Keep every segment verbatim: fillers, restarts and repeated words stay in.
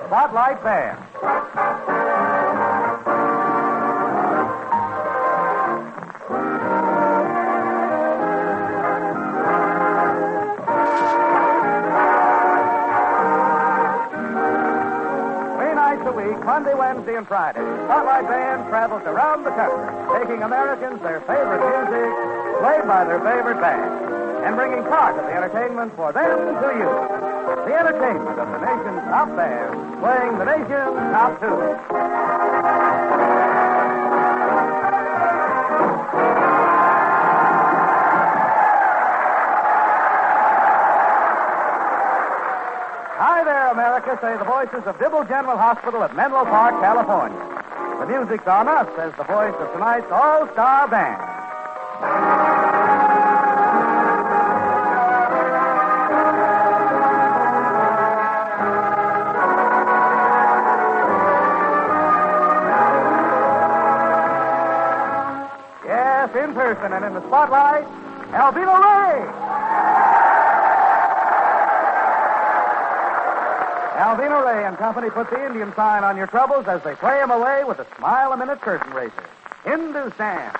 Spotlight Band. Three nights a week, Monday, Wednesday, and Friday, Spotlight Band travels around the country, taking Americans their favorite music, played by their favorite band, and bringing part of the entertainment for them to you. The entertainment of the nation's top band, playing the nation's top tunes. Hi there, America, say the voices of Dibble General Hospital at Menlo Park, California. The music's on us, says the voice of tonight's all-star band. In person and in the spotlight, Alvino Ray. Alvino Ray and company put the Indian sign on your troubles as they play him away with a smile-a-minute curtain raiser. Hindustan.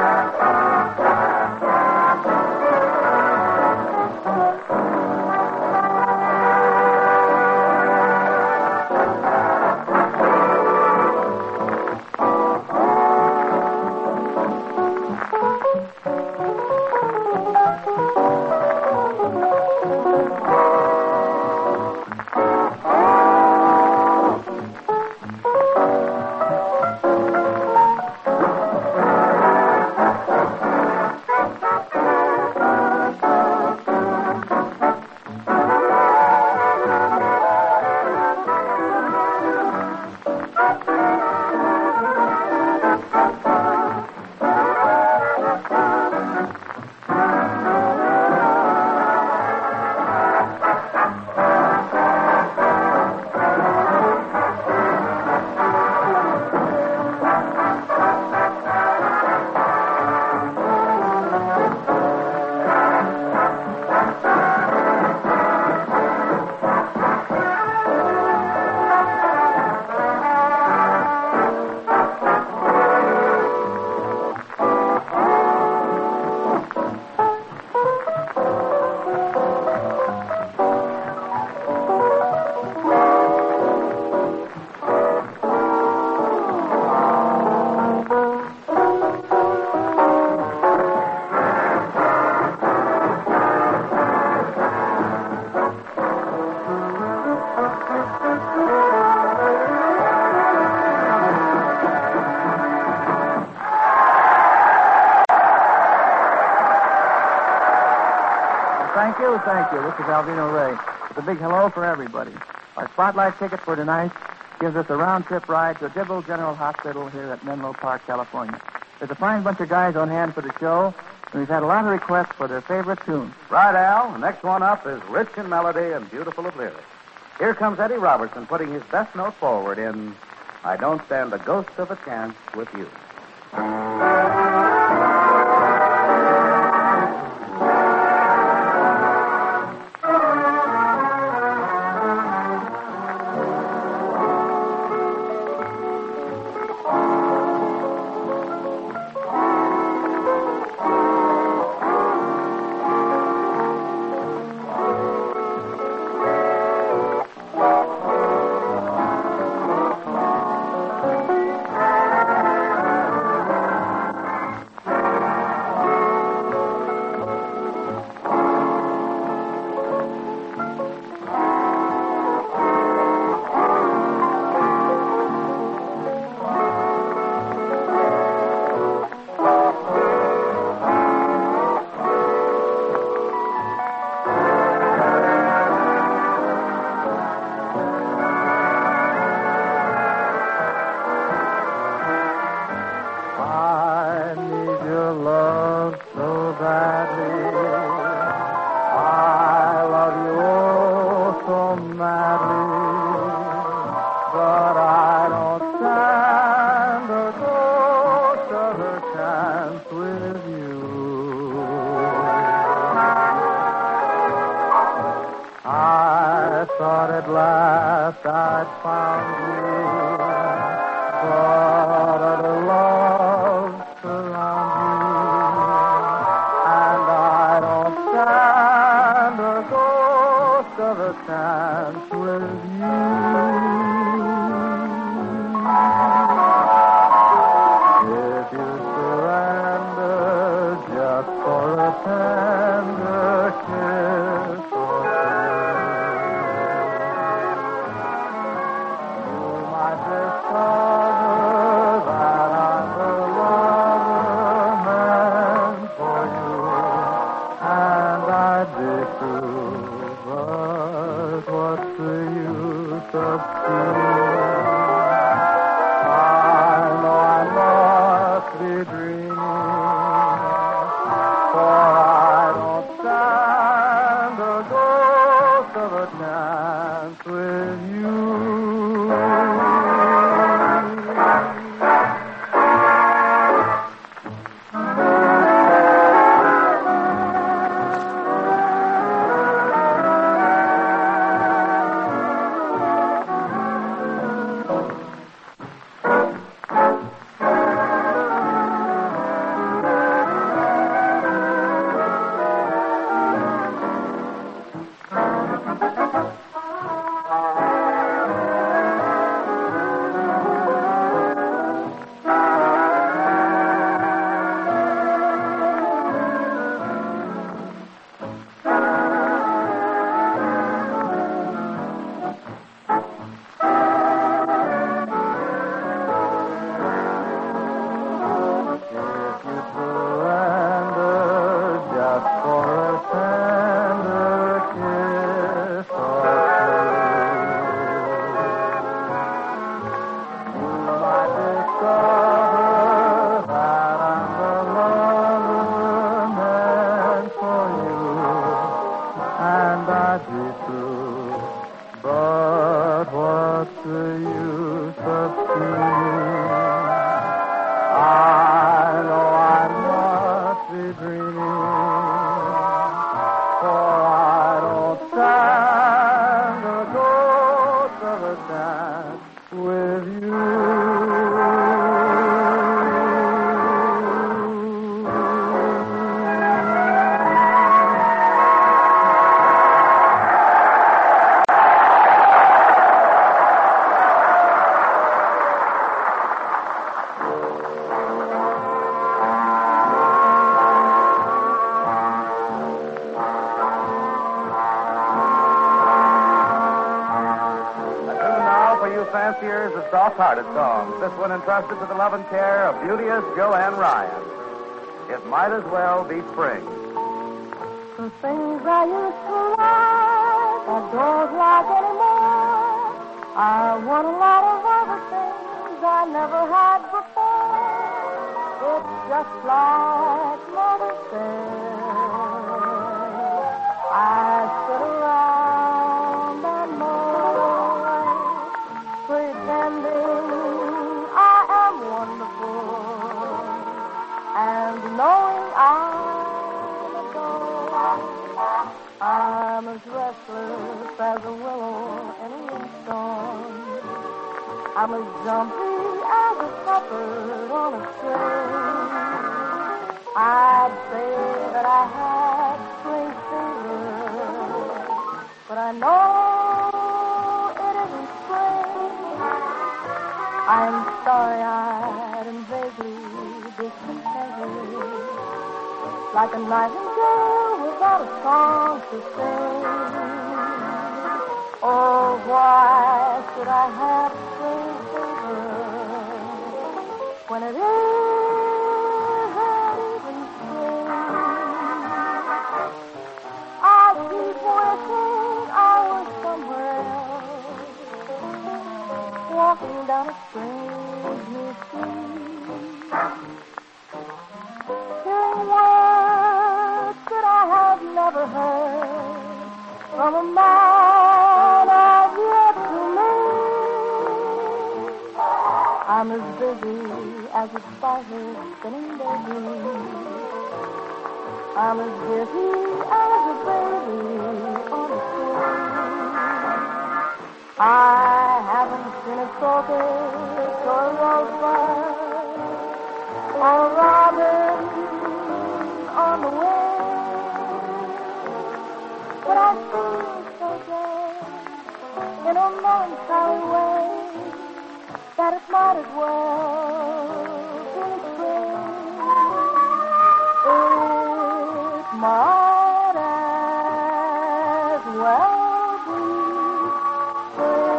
Thank you, thank you. This is Alvino Ray. It's a big hello for everybody. Our spotlight ticket for tonight gives us a round-trip ride to Dibble General Hospital here at Menlo Park, California. There's a fine bunch of guys on hand for the show, and we've had a lot of requests for their favorite tunes. Right, Al. The next one up is rich in melody and beautiful of lyrics. Here comes Eddie Robertson putting his best note forward in I Don't Stand a Ghost of a Chance with You. I thought at last I'd found you, but other love surround you, and I don't stand a ghost of a chance with you. If you surrender just for a tender kiss or two, you might discover that I'm the lover meant for you, and I'd be true, but what's the use of fear? I know I must be dreaming, for I don't stand a ghost of a chance with you. Fanciers of soft-hearted songs. This one entrusted to the love and care of beauteous Joanne Ryan. It might as well be spring. The things I used to like, I don't like anymore. I want a lot of other things I never had before. It's just like Mother said. I sit around and moan, pretending I am wonderful, and knowing I'm a ghost. I'm as restless as a willow in a windstorm. I'm as jumpy as a puppet on a string. I'd say that I had spring fever, but I know it isn't spring. I'm starry-eyed and vaguely discontented, like a nightingale without a song to sing. Oh, why should I have spring fever when it isn't even spring? I keep wishing I was somewhere else, walking down a strange new street, hearing words that I have never heard from a man I've yet to meet. I'm as busy as a spider spinning daisies. I'm as busy as a baby on a string. orchid or a rosebud or a robin on the wing. But I feel so gay in a melancholy way that it might as well be spring. It might as well be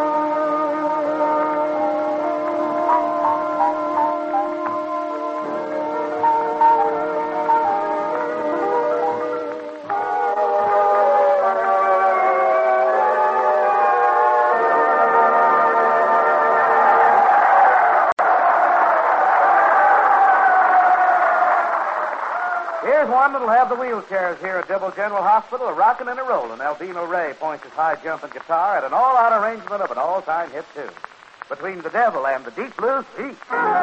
Here's one that'll have the wheelchairs here at Dibble General Hospital a rockin' and a rollin'. Albino Ray points his high-jumping guitar at an all-out arrangement of an all-time hit tune. Between the Devil and the Deep Blue Sea.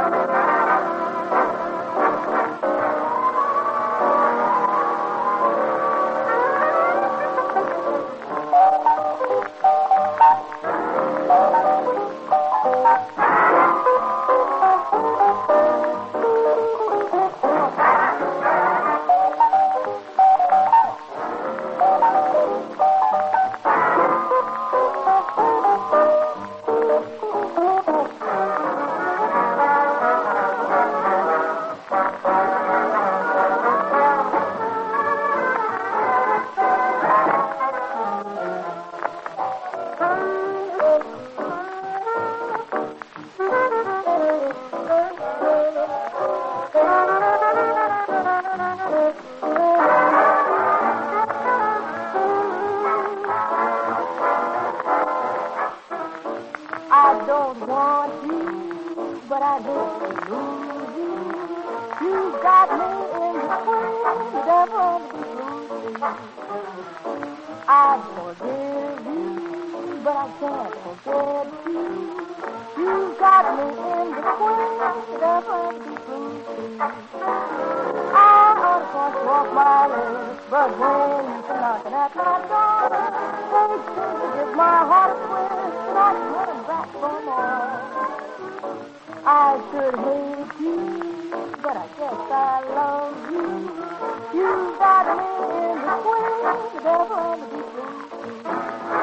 I don't want you, but I don't lose you. You got me in the devil of the blues. I forgive you, but I can't forget you. You got me in the devil of the blues. I of course walk my lips, but when you're knocking at my door, they seem to give my heart a twist, and I'm running back for more. I should hate you, but I guess I love you. You got me in between the devil and the deep blue sea.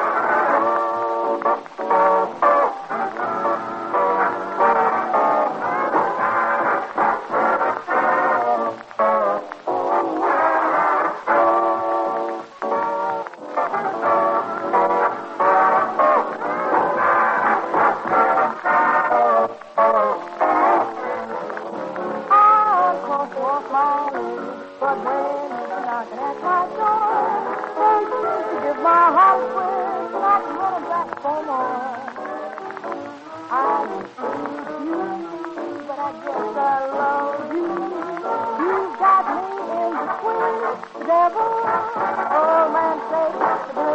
But when you're knocking at my door, they seem to give my heart a twist, and I'm running back for more. I hate you, but I guess I love you. You got me in between the devil, old man say,